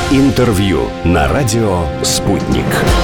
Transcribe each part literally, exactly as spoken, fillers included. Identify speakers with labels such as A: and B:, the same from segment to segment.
A: Интервью на радио «Спутник».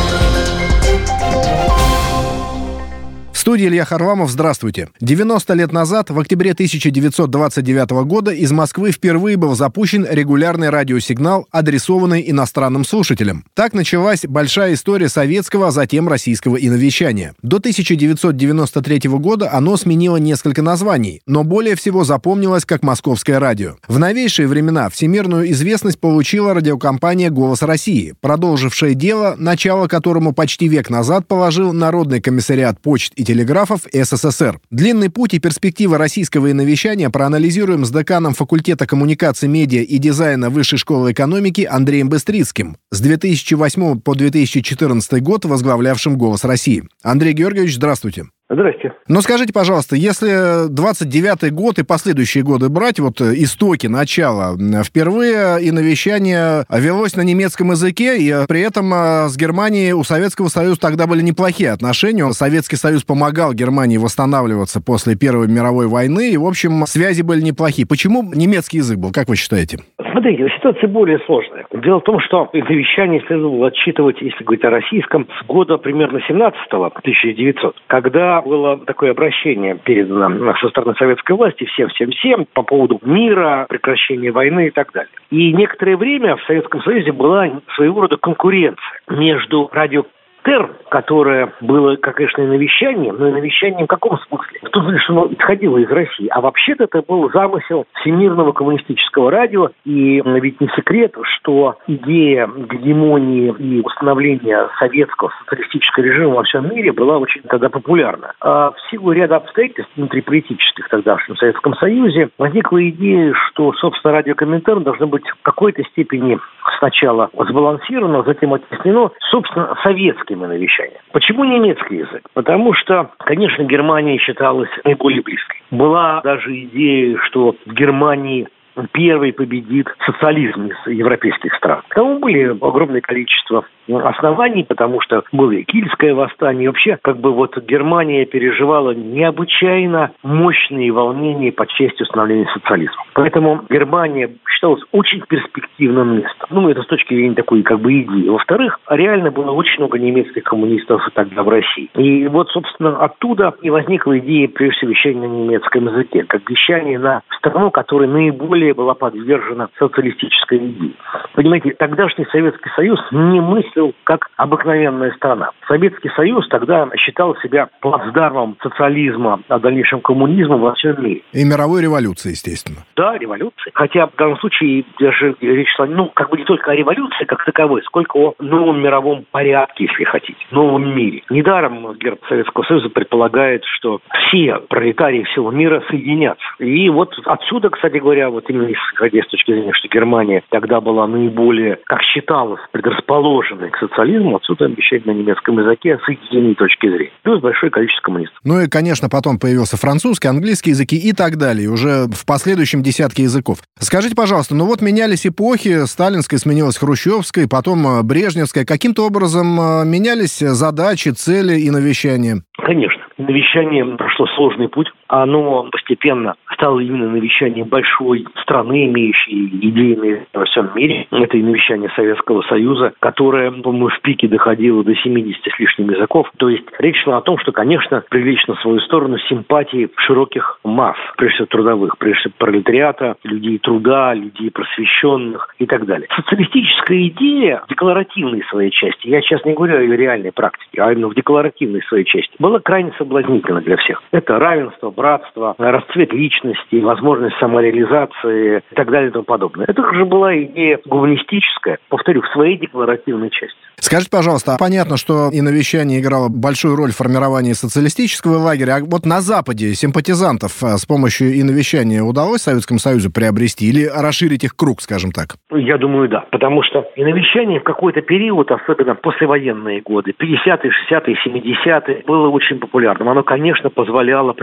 B: В студии Илья Харламов. Здравствуйте. девяносто лет назад, в октябре тысяча девятьсот двадцать девятого года, из Москвы впервые был запущен регулярный радиосигнал, адресованный иностранным слушателям. Так началась большая история советского, а затем российского иновещания. До тысяча девятьсот девяносто третьего года оно сменило несколько названий, но более всего запомнилось как «Московское радио». В новейшие времена всемирную известность получила радиокомпания «Голос России», продолжившая дело, начало которому почти век назад положил Народный комиссариат почт и телеграфов СССР. Длинный путь и перспективы российского иновещания проанализируем с деканом факультета коммуникаций, медиа и дизайна Высшей школы экономики Андреем Быстрицким, с две тысячи восьмого по две тысячи четырнадцатый год возглавлявшим «Голос России». Андрей Георгиевич, здравствуйте.
C: Здрасте.
B: Но скажите, пожалуйста, если двадцать девятый год и последующие годы брать, вот истоки, начало, впервые иновещание велось на немецком языке, и при этом с Германией у Советского Союза тогда были неплохие отношения. Советский Союз помогал Германии восстанавливаться после Первой мировой войны, и, в общем, связи были неплохие. Почему немецкий язык был, как вы считаете?
C: Смотрите, ситуация более сложная. Дело в том, что иновещание следовало отсчитывать, если говорить о российском, с года примерно семнадцатого, тысяча девятисотого, когда было такое обращение передано со стороны советской власти всем-всем-всем по поводу мира, прекращения войны и так далее. И некоторое время в Советском Союзе была своего рода конкуренция между радио ТЭР, которое было, конечно, и навещанием, но и навещанием в каком смысле? В том смысле, что оно исходило из России. А вообще-то это был замысел Всемирного коммунистического радио. И ведь не секрет, что идея гегемонии и установления советского социалистического режима во всем мире была очень тогда популярна. А в силу ряда обстоятельств внутриполитических тогда в Советском Союзе возникла идея, что, собственно, радио Коминтерн должно быть в какой-то степени сначала сбалансировано, затем оттеснено, собственно, советским иновещанием. Почему немецкий язык? Потому что, конечно, Германия считалась наиболее близкой. Была даже идея, что в Германии первый победит социализм из европейских стран. К тому были огромное количество оснований, потому что было и Кильское восстание. И вообще, как бы вот Германия переживала необычайно мощные волнения по части установления социализма. Поэтому Германия считалась очень перспективным местом. Ну, это с точки зрения такой, как бы, идеи. Во-вторых, реально было очень много немецких коммунистов тогда в России. И вот, собственно, оттуда и возникла идея, прежде всего, вещания на немецком языке, как вещание на страну, которая наиболее была подвержена социалистической идее. Понимаете, тогдашний Советский Союз не мыслил как обыкновенная страна. Советский Союз тогда считал себя плацдармом социализма, а дальнейшем коммунизма во всем мире.
B: И мировой революции, естественно.
C: Да, революции. Хотя в данном случае даже речь шла, ну, как бы не только о революции как таковой, сколько о новом мировом порядке, если хотите, новом мире. Недаром герб Советского Союза предполагает, что все пролетарии всего мира соединятся. И вот отсюда, кстати говоря, вот именно исходя с точки зрения, что Германия тогда была наиболее, как считалось, предрасположенной к социализму, отсюда обещать на немецком языке с единой точки зрения. Плюс большое количество коммунистов.
B: Ну и, конечно, потом появился французский, английский языки и так далее, уже в последующем десятке языков. Скажите, пожалуйста, ну вот менялись эпохи, сталинская сменилась хрущевской, потом брежневская. Каким-то образом менялись задачи, цели и навещания?
C: Конечно. Навещание прошло сложный путь. Оно постепенно стало именно навещанием большой страны, имеющей идейные во всем мире. Это и навещание Советского Союза, которое, по-моему, в пике доходило до семидесяти с лишним языков. То есть речь шла о том, что, конечно, привлечь на свою сторону симпатии широких масс, прежде всего трудовых, прежде всего пролетариата, людей труда, людей просвещенных и так далее. Социалистическая идея в декларативной своей части, я сейчас не говорю о ее реальной практике, а именно в декларативной своей части, была крайне соблазнительно для всех. Это равенство, братство, расцвет личности, возможность самореализации и так далее и тому подобное. Это же была идея гуманистическая, повторю, в своей декларативной части.
B: Скажите, пожалуйста, понятно, что иновещание играло большую роль в формировании социалистического лагеря, а вот на Западе симпатизантов с помощью иновещания удалось Советскому Союзу приобрести или расширить их круг, скажем так?
C: Я думаю, да, потому что иновещание в какой-то период, особенно послевоенные годы, пятидесятые, шестидесятые, семидесятые, было очень популярным. Оно, конечно, позволяло привлекать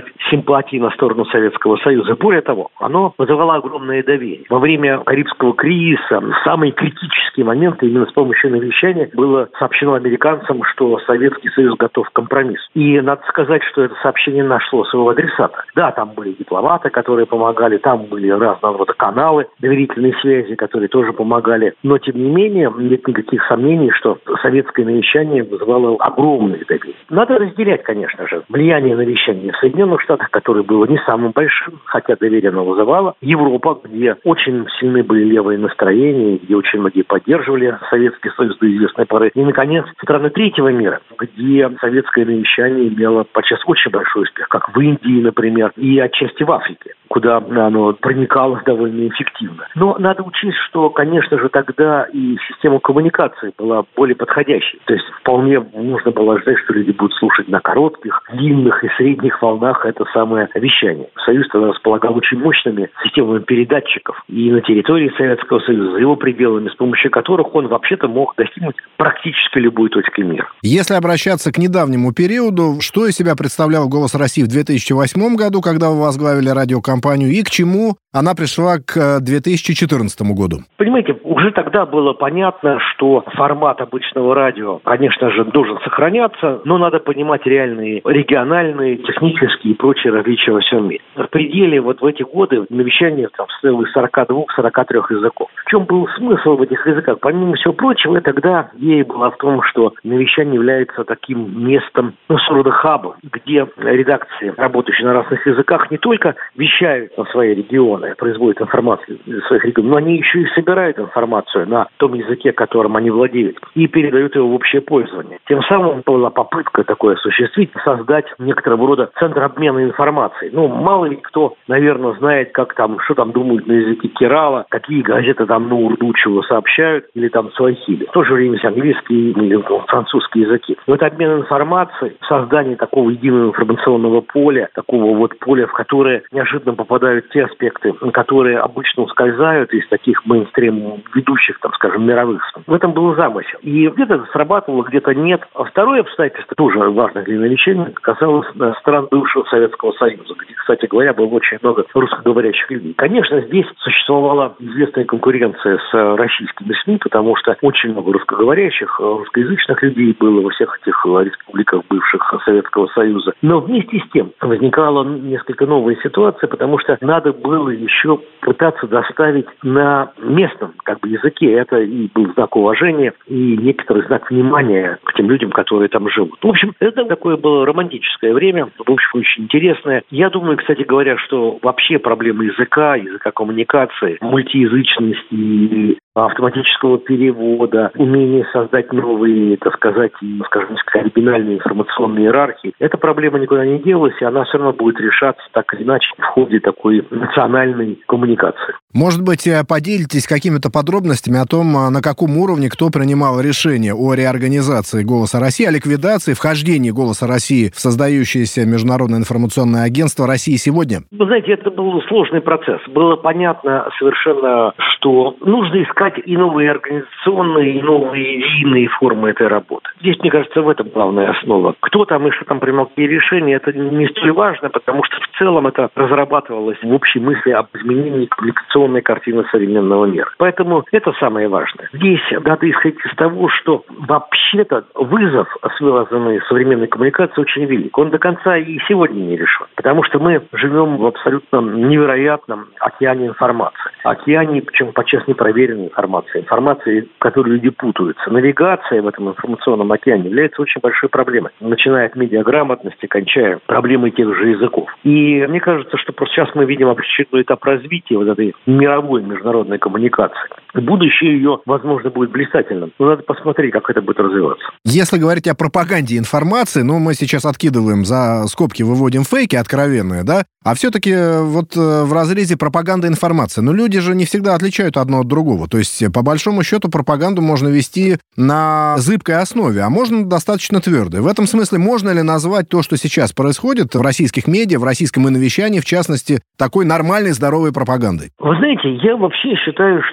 C: сказать, симпатии на сторону Советского Союза. Более того, оно вызывало огромное доверие. Во время Карибского кризиса, в самые критические моменты, именно с помощью навещания, было сообщено американцам, что Советский Союз готов к компромиссу. И надо сказать, что это сообщение нашло своего адресата. Да, там были дипломаты, которые помогали, там были разного рода каналы, доверительные связи, которые тоже помогали. Но, тем не менее, нет никаких сомнений, что советское навещание вызывало огромное доверие. Надо разделять, конечно же, влияние навещания в Соединенных Штатах, которое было не самым большим, хотя доверие оно вызывало. Европа, где очень сильны были левые настроения, где очень многие поддерживали Советский Союз до известной поры. И, наконец, страны третьего мира, где советское навещание имело подчас очень большой успех, как в Индии, например, и отчасти в Африке, куда оно проникало довольно эффективно. Но надо учесть, что, конечно же, тогда и система коммуникации была более подходящей. То есть вполне нужно было ждать, что люди будут слушать на коротких, длинных и средних волнах это самое вещание. Союз тогда располагал очень мощными системами передатчиков и на территории Советского Союза, за его пределами, с помощью которых он вообще-то мог достигнуть практически любой точки мира.
B: Если обращаться к недавнему периоду, что из себя представлял «Голос России» в две тысячи восьмом году, когда вы возглавили радиокомпанию, и к чему она пришла к две тысячи четырнадцатому году?
C: Понимаете, уже тогда было понятно, что формат обычного радио, конечно же, должен сохраняться, но надо понимать реальные региональные, технические и прочие различия во всем мире. В пределе вот в эти годы навещание там состояло из сорока двух - сорока трёх языков. В чем был смысл в этих языках? Помимо всего прочего, тогда идея была в том, что навещание является таким местом, ну, своего рода хабом, где редакции, работающие на разных языках, не только вещают на свои регионы, производят информацию из своих регионов, но они еще и собирают информацию на том языке, которым они владеют, и передают его в общее пользование. Тем самым была попытка такое осуществить, создать некоторого рода центр обмена информацией. Ну, мало ли кто, наверное, знает, как там, что там думают на языке Керала, какие газеты там на урду чего сообщают, или там суахили. В то же время английский или французский языки. Но это обмен информацией, создание такого единого информационного поля, такого вот поля, в которое неожиданно попадают те аспекты, которые обычно ускользают из таких мейнстрим ведущих, там, скажем, мировых. В этом был замысел. И где-то это срабатывало, где-то нет. А второе обстоятельство, тоже важное для навещания, касалось стран бывшего Советского Союза, где, кстати говоря, было очень много русскоговорящих людей. Конечно, здесь существовала известная конкуренция с российскими СМИ, потому что очень много русскоговорящих, русскоязычных людей было во всех этих республиках бывших Советского Союза. Но вместе с тем возникала несколько новая ситуация, потому что надо было еще пытаться доставить на местном как бы языке. Это и был знак уважения, и некоторый знак внимания к тем людям, которые там живут. В общем, это такое было романтическое время, в общем, очень интересное. Я думаю, кстати говоря, что вообще проблемы языка, языка коммуникации, мультиязычности, автоматического перевода, умение создать новые, так сказать, скажем, оригинальные информационные иерархии, эта проблема никуда не делась, и она все равно будет решаться так или иначе в ходе такой национальной коммуникации.
B: Может быть, поделитесь какими-то подробностями о том, на каком уровне кто принимал решение о реорганизации «Голоса России», о ликвидации, вхождении «Голоса России» в создающееся Международное информационное агентство «России сегодня»?
C: Вы знаете, это был сложный процесс. Было понятно совершенно, что нужно искать и новые организационные, и новые линейные формы этой работы. Здесь, мне кажется, в этом главная основа. Кто там и что там принимал какие решения, это не столь важно, потому что в целом это разрабатывалось в общей мысли об изменении коммуникационной картины современного мира. Поэтому это самое важное. Здесь надо исходить из того, что вообще-то вызов, связанный с современной коммуникацией, очень велик. Он до конца и сегодня не решен. Потому что мы живем в абсолютно невероятном океане информации. Океане, причем подчас непроверенной информации. Информации, в которой люди путаются. Навигация в этом информационном океане является очень большой проблемой. Начиная от медиаграмотности, кончая проблемой тех же языков. И мне кажется, что просто сейчас мы видим очередной этап развития вот этой мировой международной коммуникации. Будущее ее, возможно, будет блистательным. Но надо посмотреть, как это будет развиваться.
B: Если говорить о пропаганде информации, ну, мы сейчас откидываем за скобки, выводим фейки откровенные, да? А все-таки вот в разрезе пропаганды информации. Но люди же не всегда отличают одно от другого. То есть, по большому счету, пропаганду можно вести на зыбкой основе, а можно достаточно твердой. В этом смысле можно ли назвать то, что сейчас происходит в российских медиа, в российском инновещании, в частности, такой нормальной, здоровой пропагандой?
C: Вы знаете, я вообще считаю, что пропаганда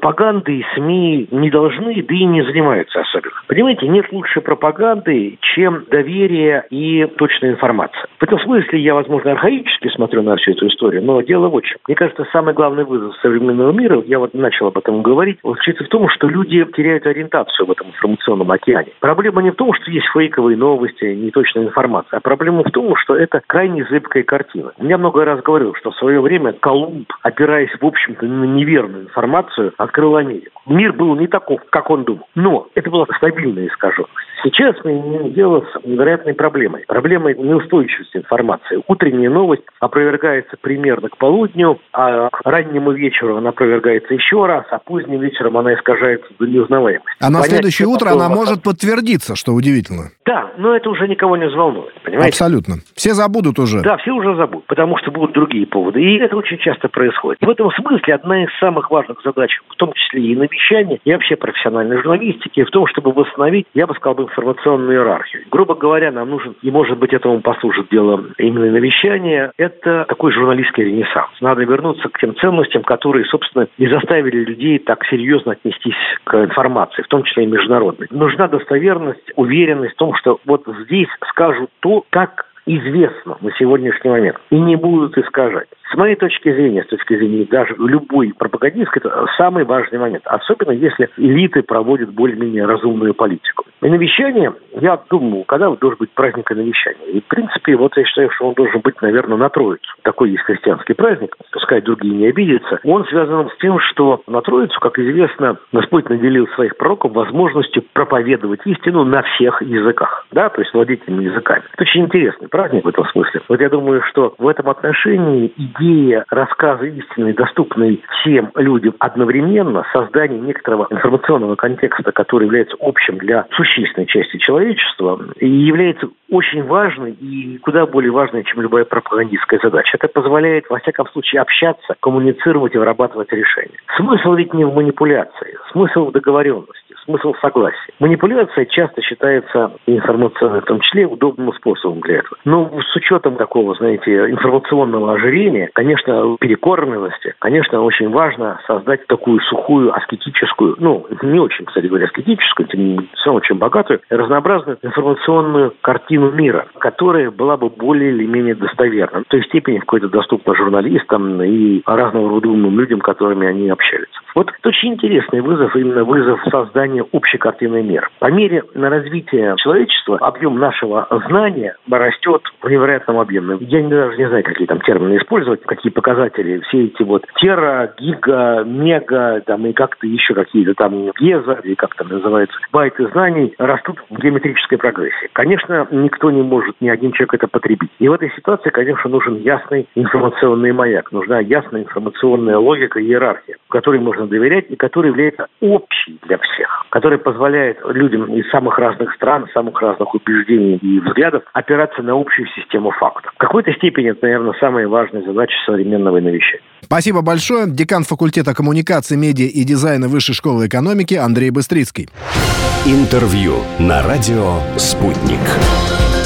C: пропагандой СМИ не должны, да и не занимаются особенно. Понимаете, нет лучшей пропаганды, чем доверие и точная информация. В этом смысле я, возможно, архаически смотрю на всю эту историю, но дело в чем. Мне кажется, самый главный вызов современного мира, я вот начал об этом говорить, заключается в том, что люди теряют ориентацию в этом информационном океане. Проблема не в том, что есть фейковые новости, неточная информация, а проблема в том, что это крайне зыбкая картина. Я много раз говорил, что в свое время Колумб, опираясь, в общем-то, на неверную информацию, открыл Америку. Мир был не таков, как он думал. Но это была стабильная искаженность. Сейчас мы имеем дело с невероятной проблемой. Проблемой неустойчивости информации. Утренняя новость опровергается примерно к полудню, а к раннему вечеру она опровергается еще раз, а поздним вечером она искажается до неузнаваемости.
B: А на Понять, следующее утро она может подтвердиться, что удивительно.
C: Да, но это уже никого не взволнует, понимаете?
B: Абсолютно. Все забудут уже.
C: Да, все уже забудут, потому что будут другие поводы. И это очень часто происходит. И в этом смысле одна из самых важных задач, в том числе и на вещании, и вообще профессиональной журналистики, в том, чтобы восстановить, я бы сказал, информационную иерархию. Грубо говоря, нам нужен, и может быть этому послужит дело именно навещания, это такой журналистский ренессанс. Надо вернуться к тем ценностям, которые, собственно, и заставили людей так серьезно отнестись к информации, в том числе и международной. Нужна достоверность, уверенность в том, что вот здесь скажут то, как известно на сегодняшний момент, и не будут искажать. С моей точки зрения, с точки зрения даже любой пропагандистской, это самый важный момент. Особенно, если элиты проводят более-менее разумную политику. И навещание, я думаю, когда должен быть праздник и навещание. И, в принципе, вот я считаю, что он должен быть, наверное, на Троицу. Такой есть христианский праздник, пускай другие не обидятся. Он связан с тем, что на Троицу, как известно, Господь наделил своих пророков возможностью проповедовать истину на всех языках. Да, то есть владетельными языками. Это очень интересный праздник в этом смысле. Вот я думаю, что в этом отношении идея рассказа истины, доступной всем людям одновременно, создание некоторого информационного контекста, который является общим для существенной части человечества, и является очень важной и куда более важной, чем любая пропагандистская задача. Это позволяет, во всяком случае, общаться, коммуницировать и вырабатывать решения. Смысл ведь не в манипуляции, смысл в договоренности. Смысл в согласии. Манипуляция часто считается информационной, в том числе, удобным способом для этого. Но с учетом такого, знаете, информационного ожирения, конечно, перекормленности, конечно, очень важно создать такую сухую, аскетическую, ну, не очень, кстати говоря, аскетическую, тем не менее, все равно очень богатую, разнообразную информационную картину мира, которая была бы более или менее достоверна. В той степени какой-то доступна журналистам и разного рода умным людям, с которыми они общаются. Вот это очень интересный вызов, именно вызов создания общей картины мира. По мере развития человечества объем нашего знания растет в невероятном объеме. Я даже не знаю, какие там термины использовать, какие показатели. Все эти вот тера, гига, мега, там и как-то еще какие-то там геза, или как там называется, байты знаний растут в геометрической прогрессии. Конечно, никто не может, ни один человек это потребить. И в этой ситуации, конечно, нужен ясный информационный маяк, нужна ясная информационная логика и иерархия, которой можно доверять и которая является общей для всех, которая позволяет людям из самых разных стран, самых разных убеждений и взглядов опираться на общую систему фактов. В какой-то степени это, наверное, самая важная задача современного навещания.
B: Спасибо большое. Декан факультета коммуникации, медиа и дизайна Высшей школы экономики Андрей Быстрицкий.
A: Интервью на радио «Спутник».